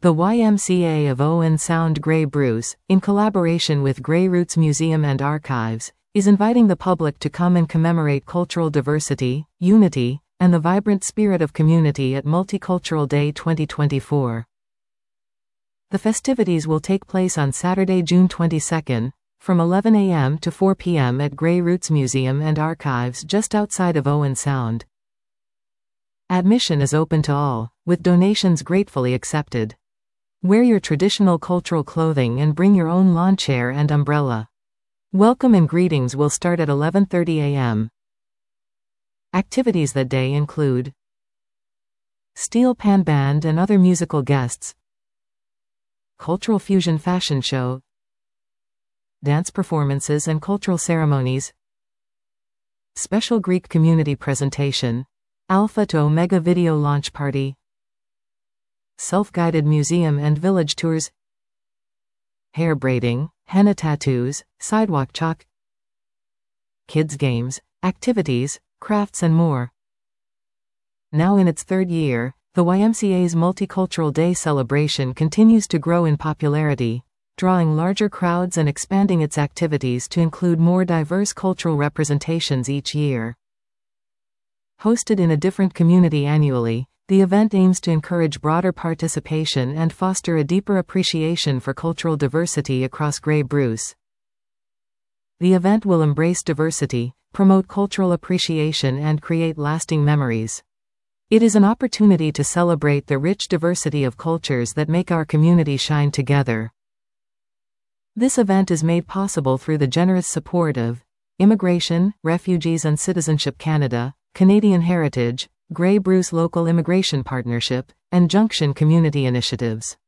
The YMCA of Owen Sound Grey Bruce, in collaboration with Grey Roots Museum and Archives, is inviting the public to come and commemorate cultural diversity, unity, and the vibrant spirit of community at Multicultural Day 2024. The festivities will take place on Saturday, June 22, from 11 a.m. to 4 p.m. at Grey Roots Museum and Archives just outside of Owen Sound. Admission is open to all, with donations gratefully accepted. Wear your traditional cultural clothing and bring your own lawn chair and umbrella. Welcome and greetings will start at 11:30 a.m. Activities that day include Steel Pan Band and other musical guests, Cultural Fusion Fashion Show, dance performances and cultural ceremonies, special Greek community presentation, Alpha to Omega video launch party, self-guided museum and village tours, hair braiding, henna tattoos, sidewalk chalk, kids games, activities, crafts and more. Now in its third year, the YMCA's Multicultural Day celebration continues to grow in popularity, drawing larger crowds and expanding its activities to include more diverse cultural representations each year. Hosted in a different community annually, the event aims to encourage broader participation and foster a deeper appreciation for cultural diversity across Grey Bruce. The event will embrace diversity, promote cultural appreciation and create lasting memories. It is an opportunity to celebrate the rich diversity of cultures that make our community shine together. This event is made possible through the generous support of Immigration, Refugees and Citizenship Canada, Canadian Heritage, Grey Bruce Local Immigration Partnership, and Junction Community Initiatives.